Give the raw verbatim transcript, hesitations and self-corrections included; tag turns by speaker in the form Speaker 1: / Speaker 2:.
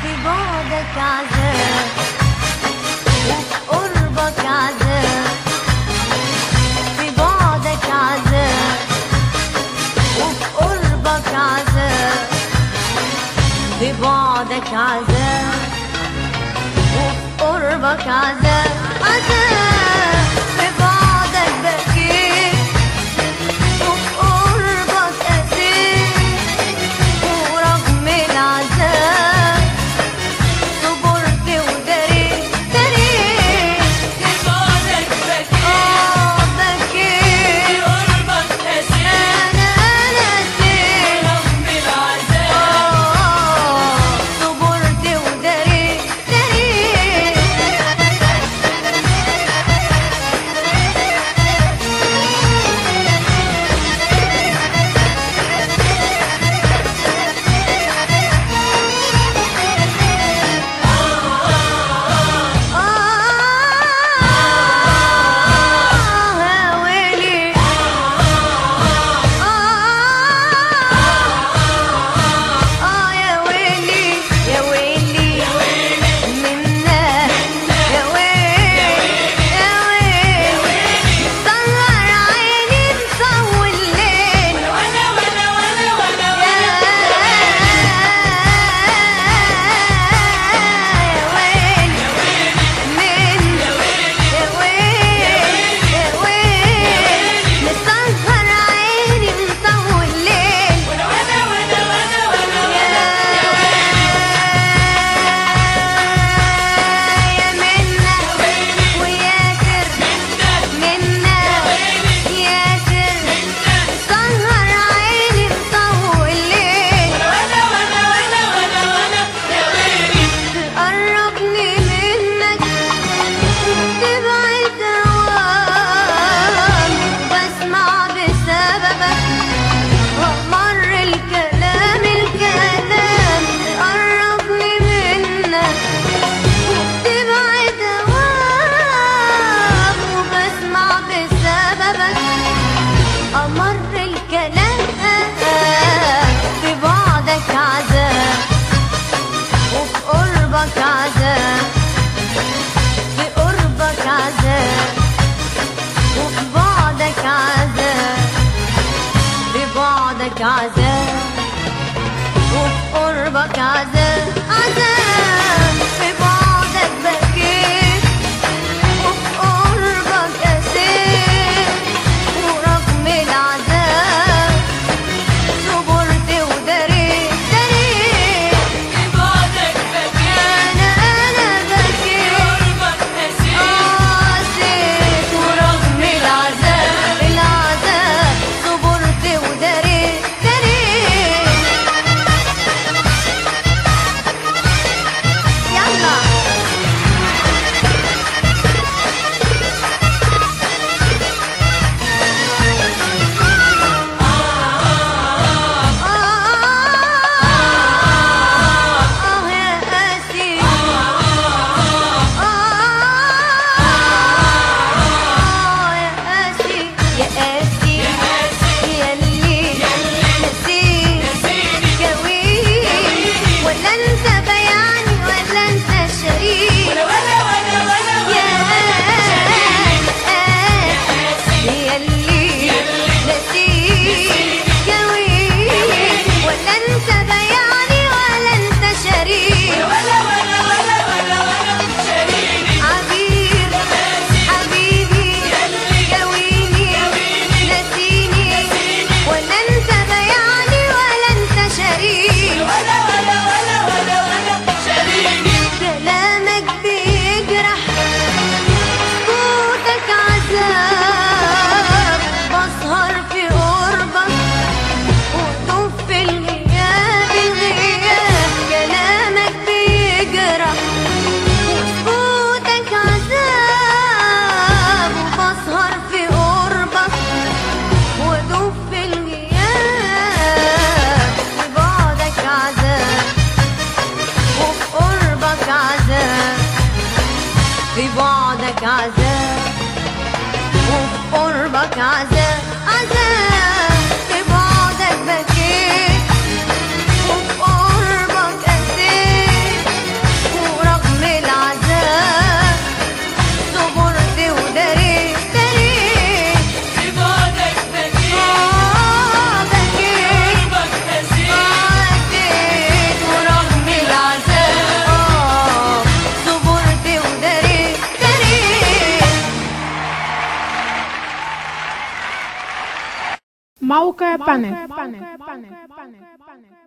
Speaker 1: في بعدك عذاب وفي قربك عذاب، في بعدك عذاب وفي قربك عذاب، في بعدك عذاب وفي قربك عذاب عذاب، في بعدك بكيت وفي قربك أسيت، ورغم العذاب صبرت ودريت دريت،
Speaker 2: في بعدك بكيت
Speaker 1: آه بكيت
Speaker 2: في قربك أسيت،
Speaker 1: أنا أنا أسيت،
Speaker 2: ورغم العذاب
Speaker 1: آه صبرت ودريت دريت. آه يا ويلي آه يا ويلي يا ويلي منا يا ويلي يا ويلي، سهر عيني مطول الليل
Speaker 2: وأنا وأنا وأنا وأنا
Speaker 1: يا ويلي من يا ويلي يا ويلي، مسهر عيني مطول الليل
Speaker 2: وأنا وأنا وأنا وأنا
Speaker 1: يا منا وياسر منا ياسر، سهر عيني مطول الليل،
Speaker 2: وأنا وأنا وأنا وأنا وأنا يا ويلي
Speaker 1: تقربني منك تبعد هواك، بسمع بسببك ومر الكلام الكلام، تقربني منك تبعد هواك، وبسمع بسببك أمر الكلام، في بعدك عذاب وفي قربك عذاب، في قربك عذاب وفي بعدك عذاب، في بعدك عذاب وفي قربك عذاب عذاب، في بعدك بكيت وفي قربك أسيت، ورغم العذاب صبرت ودريت دريت،
Speaker 2: في بعدك بكيت
Speaker 1: أنا أنا
Speaker 2: في
Speaker 1: بكيت
Speaker 2: قربك أسيت،
Speaker 1: قاسيت، ورغم العذاب العذاب صبرت ودريت دريت. يلا آه يا قاسي آه يا قاسي يا قاسي ياللي نسيت جويني، ولا انت بياني ولا انت شريك،
Speaker 2: وأنا وأنا وأنا وأنا
Speaker 1: يا قاسي ياللي نسيت جويني، ولا انت بياني ولا انت شريك،
Speaker 2: وأنا وأنا وأنا وأنا وأنا شريكي
Speaker 1: عبير حبيبي جويني نسيني، ولا انت بياني ولا انت شريك،
Speaker 2: وأنا وأنا وأنا وأنا وأنا شريكي
Speaker 1: كلامك بيجرح صوتك عذاب، بسهر في قربك وأطوف في الغياب الغياب، كلامك بيجرح صوتك عذاب، وبسهر في قربك وأطوف في الغياب، في بعدك عذاب وفي قربك عذاب، في بعدك عذاب وفي قربك عذاب عذاب، في بعدك بكيت وفي قربك أسيت،
Speaker 3: موقع بانك.